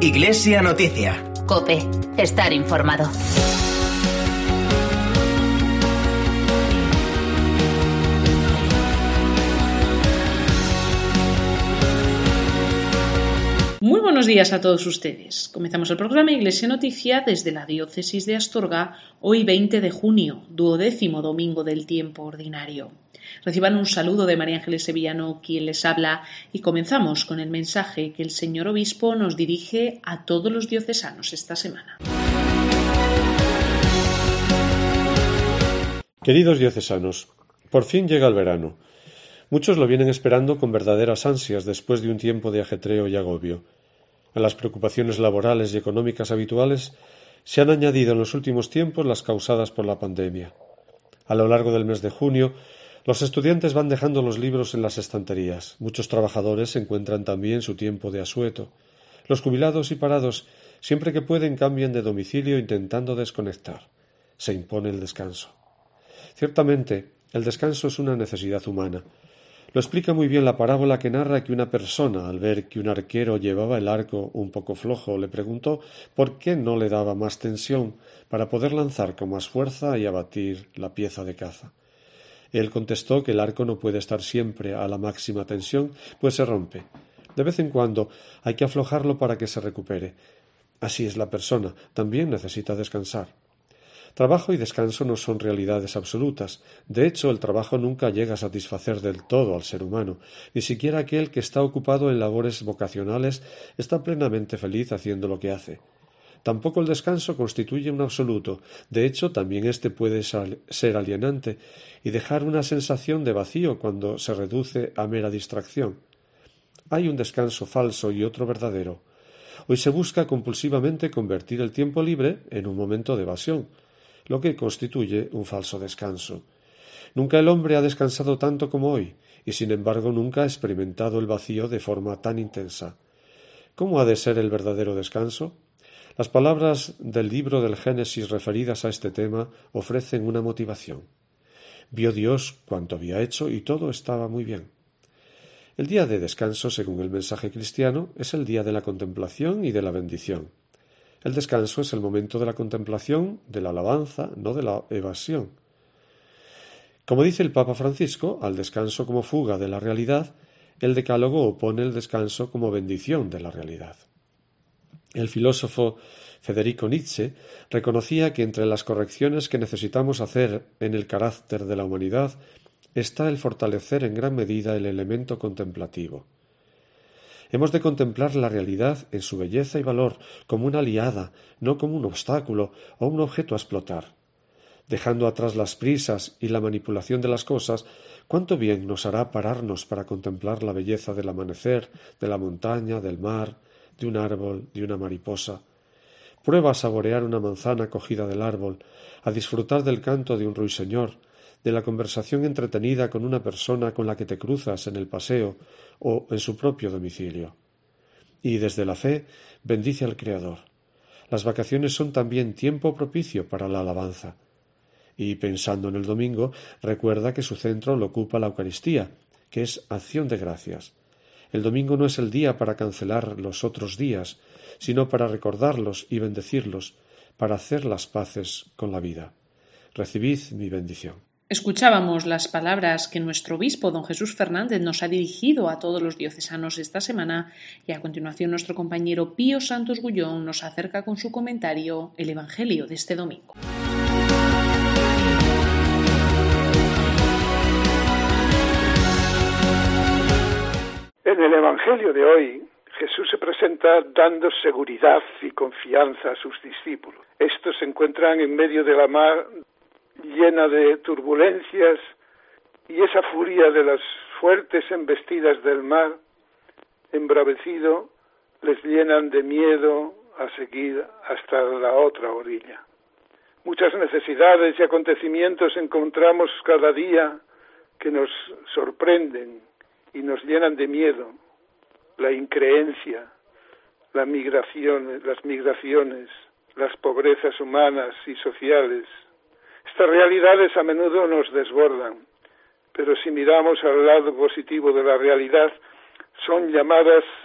Iglesia Noticia. COPE. Estar informado. Muy buenos días a todos ustedes. Comenzamos el programa Iglesia Noticia desde la Diócesis de Astorga, hoy 20 de junio, 12º domingo del tiempo ordinario. Reciban un saludo de María Ángeles Sevillano, quien les habla, y comenzamos con el mensaje que el señor obispo nos dirige a todos los diocesanos esta semana. Queridos diocesanos, por fin llega el verano. Muchos lo vienen esperando con verdaderas ansias después de un tiempo de ajetreo y agobio. A las preocupaciones laborales y económicas habituales se han añadido en los últimos tiempos las causadas por la pandemia. A lo largo del mes de junio, los estudiantes van dejando los libros en las estanterías. Muchos trabajadores encuentran también su tiempo de asueto. Los jubilados y parados, siempre que pueden, cambian de domicilio intentando desconectar. Se impone el descanso. Ciertamente, el descanso es una necesidad humana. Lo explica muy bien la parábola que narra que una persona, al ver que un arquero llevaba el arco un poco flojo, le preguntó por qué no le daba más tensión para poder lanzar con más fuerza y abatir la pieza de caza. Él contestó que el arco no puede estar siempre a la máxima tensión, pues se rompe. De vez en cuando hay que aflojarlo para que se recupere. Así es la persona, también necesita descansar. Trabajo y descanso no son realidades absolutas. De hecho, el trabajo nunca llega a satisfacer del todo al ser humano. Ni siquiera aquel que está ocupado en labores vocacionales está plenamente feliz haciendo lo que hace. Tampoco el descanso constituye un absoluto. De hecho, también éste puede ser alienante y dejar una sensación de vacío cuando se reduce a mera distracción. Hay un descanso falso y otro verdadero. Hoy se busca compulsivamente convertir el tiempo libre en un momento de evasión, lo que constituye un falso descanso. Nunca el hombre ha descansado tanto como hoy, y sin embargo nunca ha experimentado el vacío de forma tan intensa. ¿Cómo ha de ser el verdadero descanso? Las palabras del libro del Génesis referidas a este tema ofrecen una motivación. Vio Dios cuanto había hecho y todo estaba muy bien. El día de descanso, según el mensaje cristiano, es el día de la contemplación y de la bendición. El descanso es el momento de la contemplación, de la alabanza, no de la evasión. Como dice el Papa Francisco, al descanso como fuga de la realidad, el Decálogo opone el descanso como bendición de la realidad. El filósofo Federico Nietzsche reconocía que entre las correcciones que necesitamos hacer en el carácter de la humanidad está el fortalecer en gran medida el elemento contemplativo. Hemos de contemplar la realidad en su belleza y valor como una aliada, no como un obstáculo o un objeto a explotar. Dejando atrás las prisas y la manipulación de las cosas, cuánto bien nos hará pararnos para contemplar la belleza del amanecer, de la montaña, del mar, de un árbol, de una mariposa. Prueba a saborear una manzana cogida del árbol, a disfrutar del canto de un ruiseñor, de la conversación entretenida con una persona con la que te cruzas en el paseo o en su propio domicilio. Y desde la fe, bendice al Creador. Las vacaciones son también tiempo propicio para la alabanza. Y pensando en el domingo, recuerda que su centro lo ocupa la Eucaristía, que es acción de gracias. El domingo no es el día para cancelar los otros días, sino para recordarlos y bendecirlos, para hacer las paces con la vida. Recibid mi bendición. Escuchábamos las palabras que nuestro obispo, don Jesús Fernández, nos ha dirigido a todos los diocesanos esta semana, y a continuación nuestro compañero Pío Santos Gullón nos acerca con su comentario el Evangelio de este domingo. En el Evangelio de hoy, Jesús se presenta dando seguridad y confianza a sus discípulos. Estos se encuentran en medio de la mar llena de turbulencias, y esa furia de las fuertes embestidas del mar, embravecido, les llenan de miedo a seguir hasta la otra orilla. Muchas necesidades y acontecimientos encontramos cada día que nos sorprenden y nos llenan de miedo. La increencia, las migraciones, las pobrezas humanas y sociales. Estas realidades a menudo nos desbordan, pero si miramos al lado positivo de la realidad, son llamadas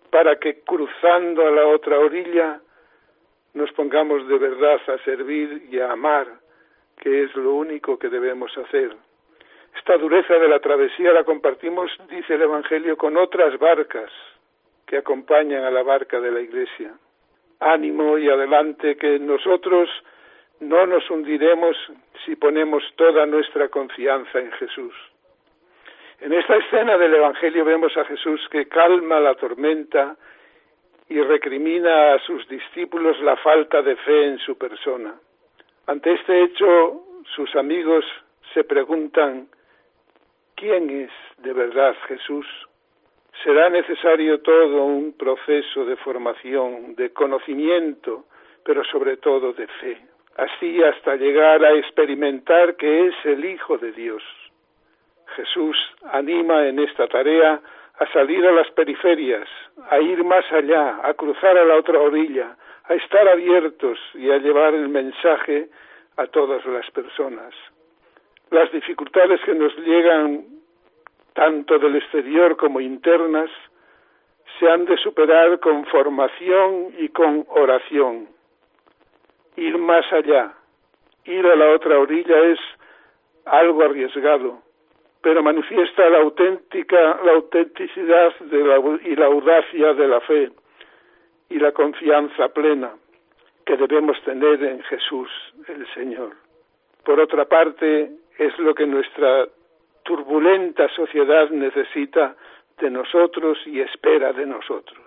para que cruzando a la otra orilla nos pongamos de verdad a servir y a amar, que es lo único que debemos hacer. Esta dureza de la travesía la compartimos, dice el Evangelio, con otras barcas que acompañan a la barca de la Iglesia. Ánimo y adelante, que nosotros no nos hundiremos si ponemos toda nuestra confianza en Jesús. En esta escena del Evangelio vemos a Jesús que calma la tormenta y recrimina a sus discípulos la falta de fe en su persona. Ante este hecho, sus amigos se preguntan: ¿quién es de verdad Jesús? Será necesario todo un proceso de formación, de conocimiento, pero sobre todo de fe, así hasta llegar a experimentar que es el Hijo de Dios. Jesús anima en esta tarea a salir a las periferias, a ir más allá, a cruzar a la otra orilla, a estar abiertos y a llevar el mensaje a todas las personas. Las dificultades que nos llegan tanto del exterior como internas se han de superar con formación y con oración. Ir más allá, ir a la otra orilla es algo arriesgado, pero manifiesta la autenticidad y la audacia de la fe y la confianza plena que debemos tener en Jesús, el Señor. Por otra parte, es lo que nuestra turbulenta sociedad necesita de nosotros y espera de nosotros.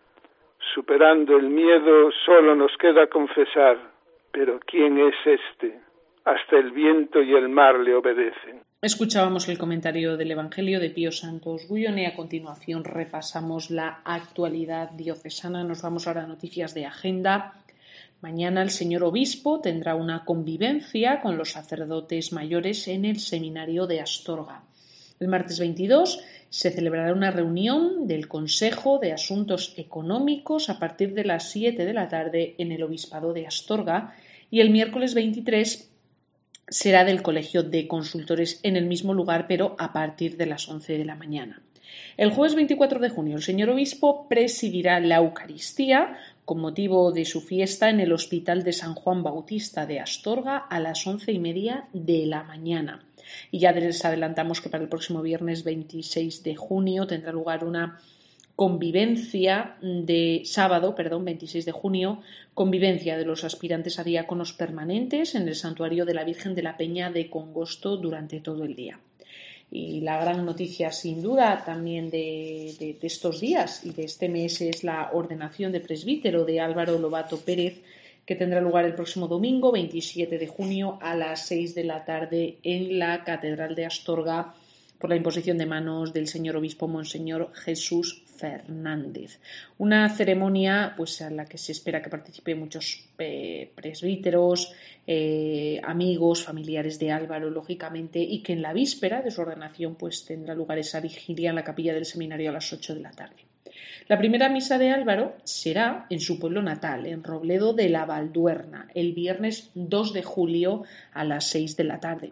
Superando el miedo, solo nos queda confesar: pero ¿quién es este? Hasta el viento y el mar le obedecen. Escuchábamos el comentario del Evangelio de Pío Santos Gullón y a continuación repasamos la actualidad diocesana. Nos vamos ahora a noticias de agenda. Mañana el señor obispo tendrá una convivencia con los sacerdotes mayores en el seminario de Astorga. El martes 22 se celebrará una reunión del Consejo de Asuntos Económicos a partir de las 7 de la tarde en el Obispado de Astorga y el miércoles 23 será del Colegio de Consultores en el mismo lugar, pero a partir de las 11 de la mañana. El jueves 24 de junio el señor obispo presidirá la Eucaristía con motivo de su fiesta en el Hospital de San Juan Bautista de Astorga a las 11:30 de la mañana. Y ya les adelantamos que para el próximo viernes 26 de junio tendrá lugar una convivencia de sábado, 26 de junio, convivencia de los aspirantes a diáconos permanentes en el Santuario de la Virgen de la Peña de Congosto durante todo el día. Y la gran noticia, sin duda, también de estos días y de este mes es la ordenación de presbítero de Álvaro Lobato Pérez, que tendrá lugar el próximo domingo, 27 de junio, a las 6 de la tarde en la Catedral de Astorga, por la imposición de manos del señor obispo Monseñor Jesús Fernández. Una ceremonia a la que se espera que participen muchos presbíteros, amigos, familiares de Álvaro, lógicamente, y que en la víspera de su ordenación tendrá lugar esa vigilia en la capilla del seminario a las 8 de la tarde. La primera misa de Álvaro será en su pueblo natal, en Robledo de la Valduerna, el viernes 2 de julio a las 6 de la tarde.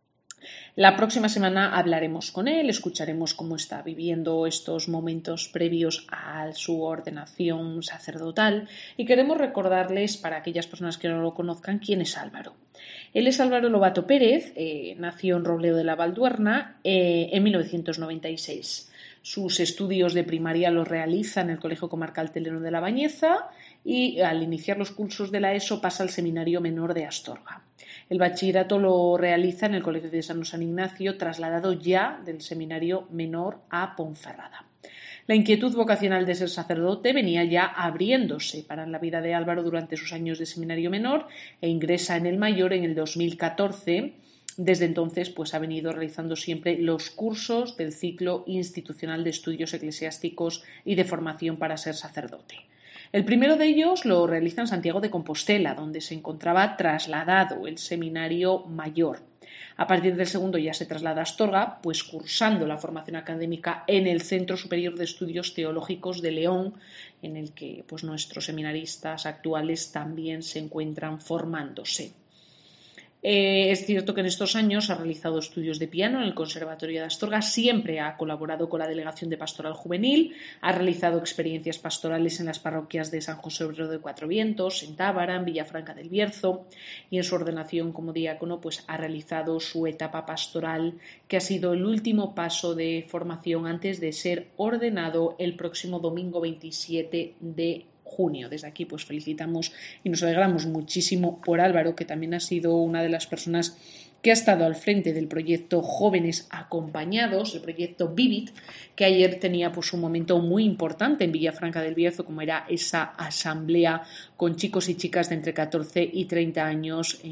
La próxima semana hablaremos con él, escucharemos cómo está viviendo estos momentos previos a su ordenación sacerdotal y queremos recordarles, para aquellas personas que no lo conozcan, quién es Álvaro. Él es Álvaro Lobato Pérez, nació en Robledo de la Valduerna en 1996. Sus estudios de primaria los realiza en el Colegio Comarcal Teleno de la Bañeza y al iniciar los cursos de la ESO pasa al Seminario Menor de Astorga. El bachillerato lo realiza en el Colegio de San Ignacio, trasladado ya del Seminario Menor a Ponferrada. La inquietud vocacional de ser sacerdote venía ya abriéndose para la vida de Álvaro durante sus años de Seminario Menor e ingresa en el Mayor en el 2014. Desde entonces ha venido realizando siempre los cursos del ciclo institucional de estudios eclesiásticos y de formación para ser sacerdote. El primero de ellos lo realiza en Santiago de Compostela, donde se encontraba trasladado el Seminario Mayor. A partir del segundo ya se traslada a Astorga, cursando la formación académica en el Centro Superior de Estudios Teológicos de León, en el que nuestros seminaristas actuales también se encuentran formándose. Es cierto que en estos años ha realizado estudios de piano en el Conservatorio de Astorga, siempre ha colaborado con la Delegación de Pastoral Juvenil, ha realizado experiencias pastorales en las parroquias de San José Obrero de Cuatro Vientos, en Tábara, en Villafranca del Bierzo, y en su ordenación como diácono pues ha realizado su etapa pastoral, que ha sido el último paso de formación antes de ser ordenado el próximo domingo 27 de junio. Desde aquí pues felicitamos y nos alegramos muchísimo por Álvaro, que también ha sido una de las personas que ha estado al frente del proyecto Jóvenes Acompañados, el proyecto Vivit, que ayer tenía pues un momento muy importante en Villafranca del Bierzo, como era esa asamblea con chicos y chicas de entre 14 y 30 años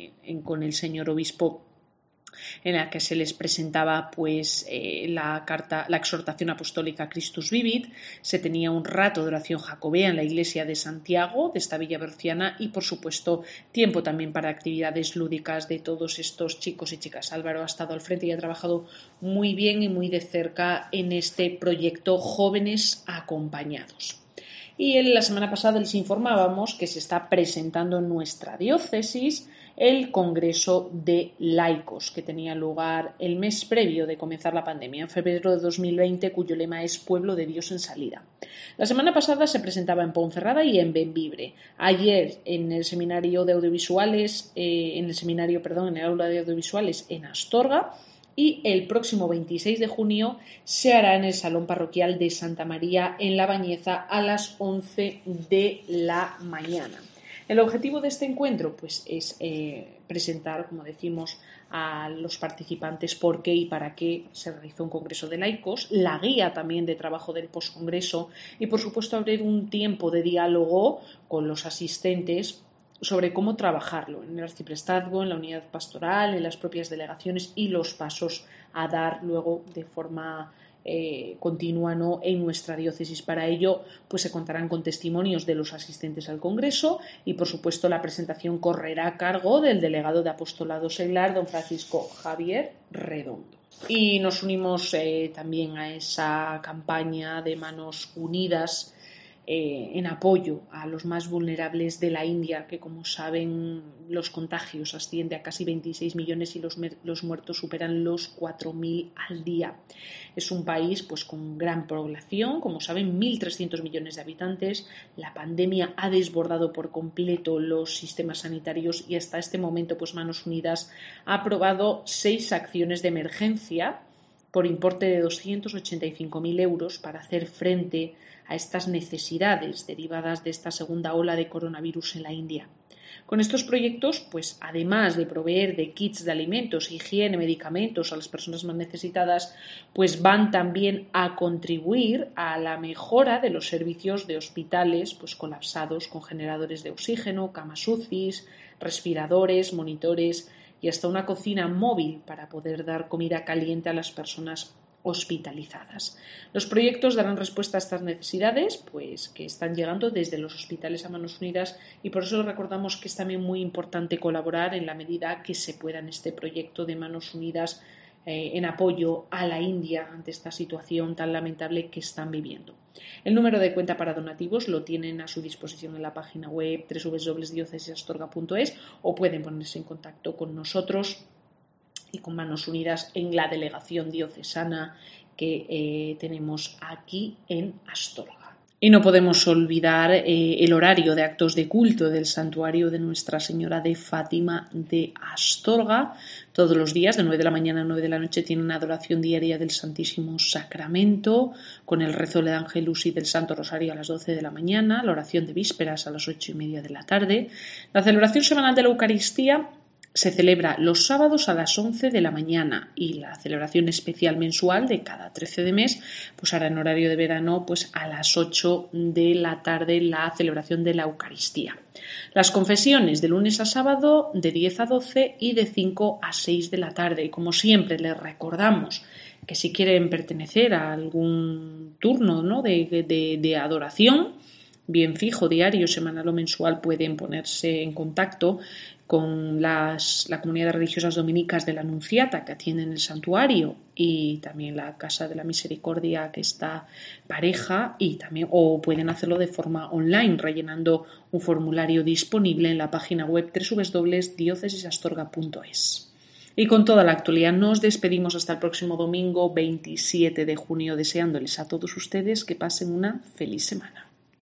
con el señor obispo, en la que se les presentaba pues la exhortación apostólica Christus Vivit. Se tenía un rato de oración jacobea en la iglesia de Santiago, de esta villa berciana, y por supuesto tiempo también para actividades lúdicas de todos estos chicos y chicas. Álvaro ha estado al frente y ha trabajado muy bien y muy de cerca en este proyecto Jóvenes Acompañados. Y la semana pasada les informábamos que se está presentando en nuestra diócesis el Congreso de Laicos, que tenía lugar el mes previo de comenzar la pandemia, en febrero de 2020, cuyo lema es Pueblo de Dios en Salida. La semana pasada se presentaba en Ponferrada y en Bembibre. Ayer en el seminario de audiovisuales, en el aula de audiovisuales en Astorga, y el próximo 26 de junio se hará en el Salón Parroquial de Santa María en La Bañeza a las 11 de la mañana. El objetivo de este encuentro pues, es presentar, como decimos, a los participantes por qué y para qué se realizó un congreso de laicos, la guía también de trabajo del postcongreso y, por supuesto, abrir un tiempo de diálogo con los asistentes sobre cómo trabajarlo en el arciprestazgo, en la unidad pastoral, en las propias delegaciones y los pasos a dar luego de forma continua, ¿no?, en nuestra diócesis. Para ello pues se contarán con testimonios de los asistentes al Congreso y por supuesto la presentación correrá a cargo del delegado de Apostolado Seglar, don Francisco Javier Redondo. Y nos unimos también a esa campaña de Manos Unidas en apoyo a los más vulnerables de la India, que como saben los contagios ascienden a casi 26 millones y los muertos superan los 4.000 al día. Es un país pues con gran población, como saben, 1.300 millones de habitantes. La pandemia ha desbordado por completo los sistemas sanitarios y hasta este momento pues Manos Unidas ha aprobado 6 acciones de emergencia por importe de 285.000 euros para hacer frente a estas necesidades derivadas de esta segunda ola de coronavirus en la India. Con estos proyectos, pues además de proveer de kits de alimentos, higiene, medicamentos a las personas más necesitadas, pues van también a contribuir a la mejora de los servicios de hospitales pues colapsados con generadores de oxígeno, camas UCI, respiradores, monitores y hasta una cocina móvil para poder dar comida caliente a las personas hospitalizadas. Los proyectos darán respuesta a estas necesidades pues, que están llegando desde los hospitales a Manos Unidas y por eso recordamos que es también muy importante colaborar en la medida que se pueda en este proyecto de Manos Unidas en apoyo a la India ante esta situación tan lamentable que están viviendo. El número de cuenta para donativos lo tienen a su disposición en la página web www.diocesisastorga.es o pueden ponerse en contacto con nosotros y con Manos Unidas en la delegación diocesana que tenemos aquí en Astorga. Y no podemos olvidar el horario de actos de culto del santuario de Nuestra Señora de Fátima de Astorga. Todos los días, de 9 de la mañana a 9 de la noche, tienen una adoración diaria del Santísimo Sacramento, con el rezo del Ángelus y del Santo Rosario a las 12 de la mañana, la oración de vísperas a las 8:30 de la tarde. La celebración semanal de la Eucaristía se celebra los sábados a las 11 de la mañana y la celebración especial mensual de cada 13 de mes pues hará en horario de verano pues a las 8 de la tarde la celebración de la Eucaristía. Las confesiones de lunes a sábado de 10 a 12 y de 5 a 6 de la tarde. Y como siempre les recordamos que si quieren pertenecer a algún turno, ¿no?, de adoración, bien fijo, diario, semanal o mensual, pueden ponerse en contacto con la comunidad de religiosas dominicas de la Anunciata que atienden el santuario y también la Casa de la Misericordia que está pareja, o pueden hacerlo de forma online rellenando un formulario disponible en la página web www.diocesisastorga.es. Y con toda la actualidad nos despedimos hasta el próximo domingo 27 de junio, deseándoles a todos ustedes que pasen una feliz semana.